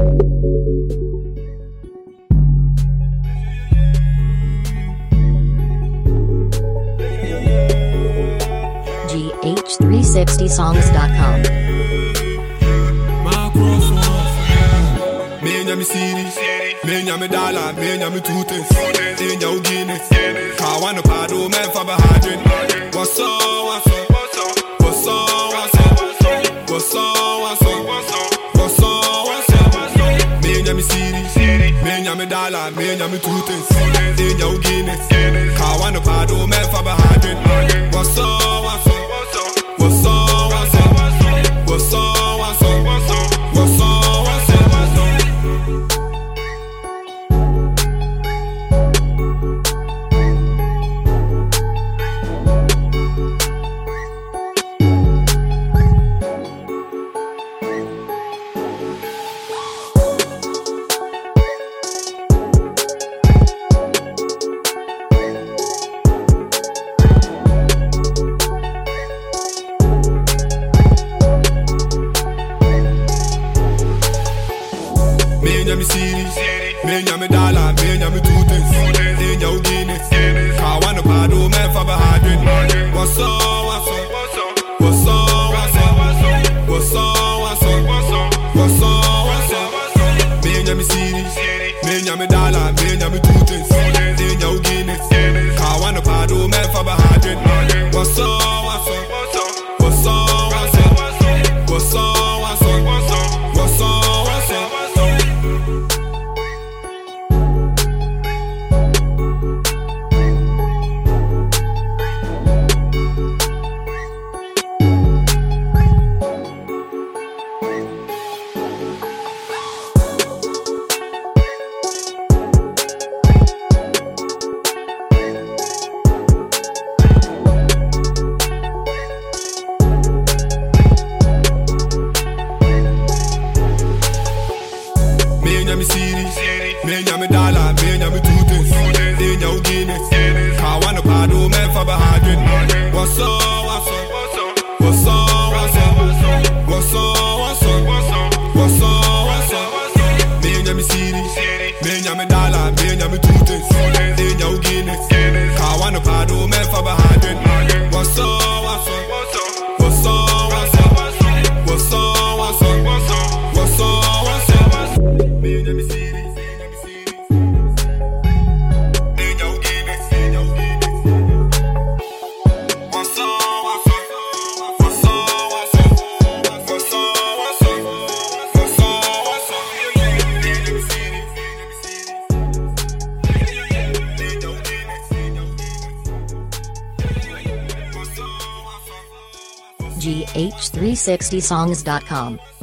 GH360songs.com. Me series, me me dollar, me two things. In your Guinness, I want to paddle man for behind. What's up? What's up? What's up? What's up? What's up? What's up? What's up? What's up? Me series, me me dollar, me two things. In your Guinness, I want to paddle man for behind. What's up? What's up? What's up? What's up? What's up? What's up? What's up? Me series, me dollar, me two things. In your Guinness, I want to paddle man for behind. What's up? What's up? What's up? What's up? What's up? What's up? What's up? What's up? Me series, me dollar, me two things. In your Guinness, I want to paddle man for behind. What's up? What's up? What's up? What's up? What's up? What's up? What's up? Me series, me dollar, me two things. In your Guinness, I want to paddle man for behind. What's up? What's up? What's up? What's up? What's up? What's up? What's up? What's up? Me series, me dollar, me two things. In your Guinness, I want to paddle man for behind. What's up? What's up? What's up? What's up? What's up? What's up? What's up? What's up? Me series, in your Guinness, what's up? What's up? What's up? What's up? What's up? What's up? What's up? What's up? Me series, in your Guinness, GH360songs.com.